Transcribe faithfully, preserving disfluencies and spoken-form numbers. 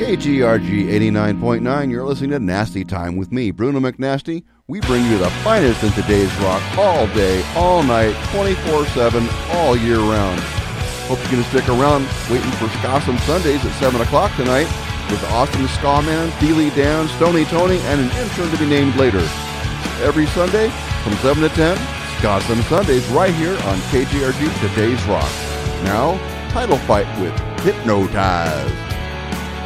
K G R G eighty-nine point nine, you're listening to Nasty Time with me, Bruno McNasty. We bring you the finest in today's rock all day, all night, twenty-four seven, all year round. Hope you're going to stick around waiting for Ska Sundays at seven o'clock tonight with Austin Ska Man, Steely Dan, Stony Tony, and an intern to be named later. Every Sunday from seven to ten, Ska Sundays right here on K G R G Today's Rock. Now, Title Fight with Hypnotize.